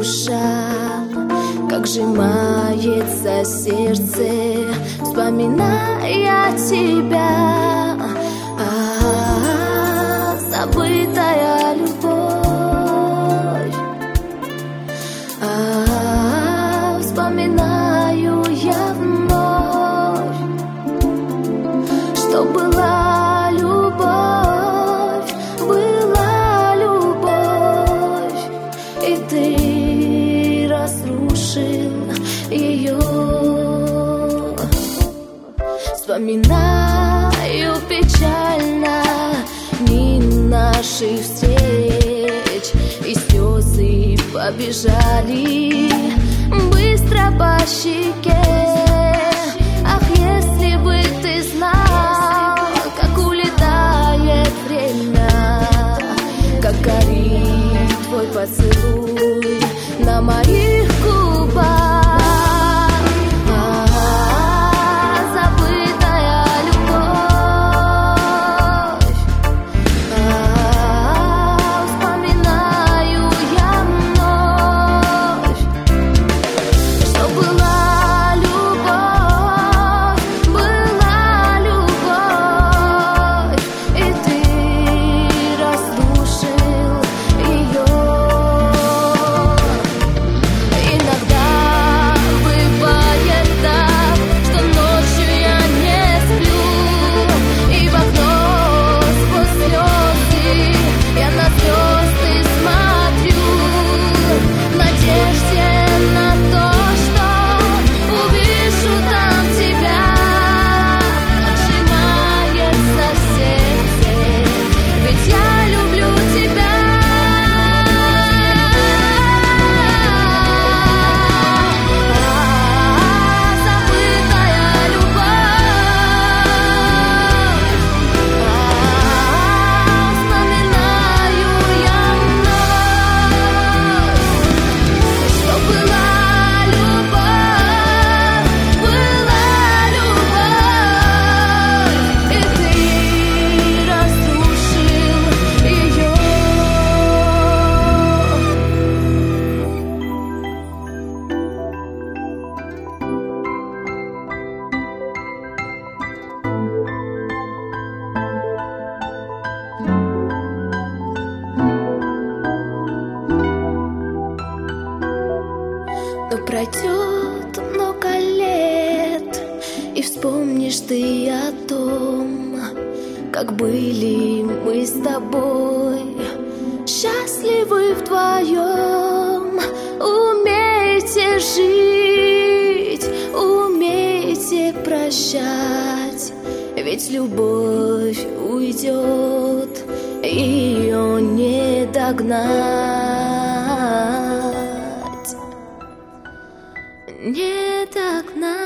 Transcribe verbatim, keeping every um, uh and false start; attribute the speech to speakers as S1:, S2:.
S1: душа, как сжимается сердце, вспоминая тебя. А, забытая любовь, а, вспоминаю я вновь, что была любовь, была любовь, и ты разрушил ее. Вспоминаю печально дни наших встреч, и слезы побежали быстро по щеке. Ах, если бы ты знал, как улетает время, как горит твой поцелуй на моих губах. Но пройдет много лет, и вспомнишь ты о том, как были мы с тобой счастливы вдвоем. Умейте жить, умейте прощать, ведь любовь уйдет, ее не догнать. Не догнать.